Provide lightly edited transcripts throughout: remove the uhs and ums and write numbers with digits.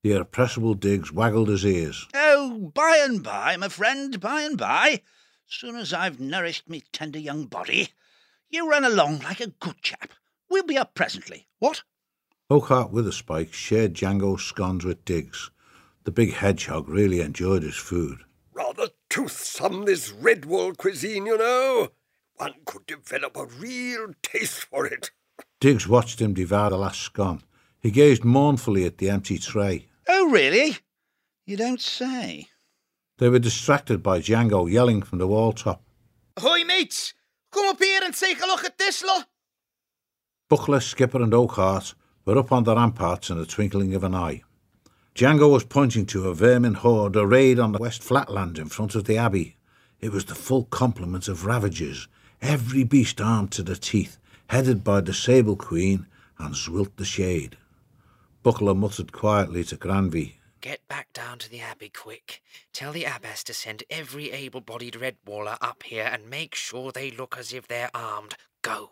The irrepressible Diggs waggled his ears. Oh, by and by, my friend, by and by. Soon as I've nourished me tender young body. You run along like a good chap. We'll be up presently. What? Oakheart Witherspike shared Django's scones with Diggs. The big hedgehog really enjoyed his food. Rather toothsome, this Redwall cuisine, you know. One could develop a real taste for it. Diggs watched him devour the last scone. He gazed mournfully at the empty tray. Oh, really? You don't say. They were distracted by Django yelling from the wall top. Ahoy, mates! Come up here and take a look at this lot. Buckler, Skipper and Oakheart were up on the ramparts in the twinkling of an eye. Django was pointing to a vermin horde arrayed on the west flatland in front of the abbey. It was the full complement of ravagers, every beast armed to the teeth, headed by the Sable Queen and Zwilt the Shade. Buckler muttered quietly to Granvy. Get back down to the abbey quick. Tell the abbess to send every able-bodied Redwaller up here and make sure they look as if they're armed. Go.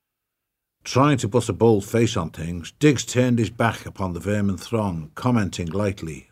Trying to put a bold face on things, Diggs turned his back upon the vermin throng, commenting lightly.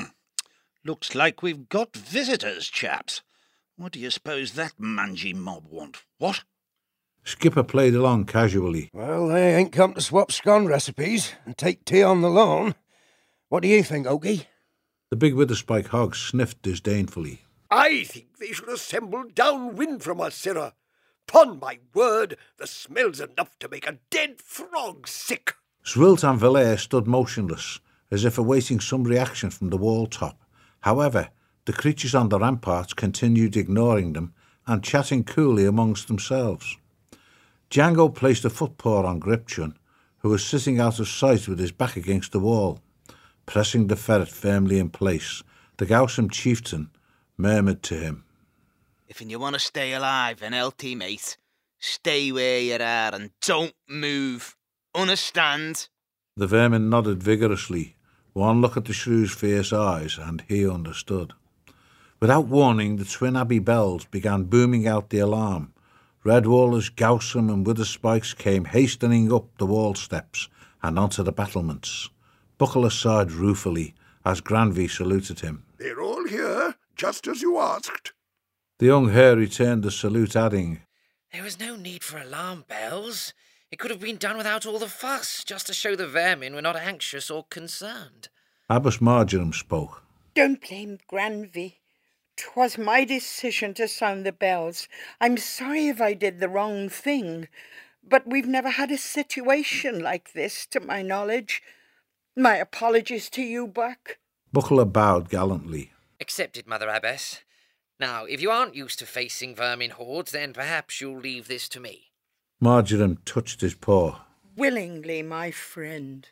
Looks like we've got visitors, chaps. What do you suppose that mangy mob want? What? Skipper played along casually. Well, they ain't come to swap scone recipes and take tea on the lawn. What do you think, Okie? The big Witherspike hog sniffed disdainfully. I think they should assemble downwind from us, sirrah. 'Pon my word, the smell's enough to make a dead frog sick. Zwilt and Valere stood motionless, as if awaiting some reaction from the wall top. However, the creatures on the ramparts continued ignoring them and chatting coolly amongst themselves. Django placed a footpaw on Gripchun, who was sitting out of sight with his back against the wall. Pressing the ferret firmly in place, the Gaussum chieftain murmured to him. If you want to stay alive and healthy, mate, stay where you are and don't move. Understand? The vermin nodded vigorously. One look at the shrew's fierce eyes, and he understood. Without warning, the twin abbey bells began booming out the alarm. Redwallers, Gaussum and Witherspikes came hastening up the wall steps and onto the battlements. Buckler sighed ruefully as Granvy saluted him. They're all here, just as you asked. The young hare returned the salute, adding, There was no need for alarm bells. It could have been done without all the fuss, just to show the vermin we're not anxious or concerned. Abbess Marjoram spoke. Don't blame Granvy. 'Twas my decision to sound the bells. I'm sorry if I did the wrong thing, but we've never had a situation like this, to my knowledge. My apologies to you, Buck. Buckler bowed gallantly. Accepted, Mother Abbess. Now, if you aren't used to facing vermin hordes, then perhaps you'll leave this to me. Marjoram touched his paw. Willingly, my friend.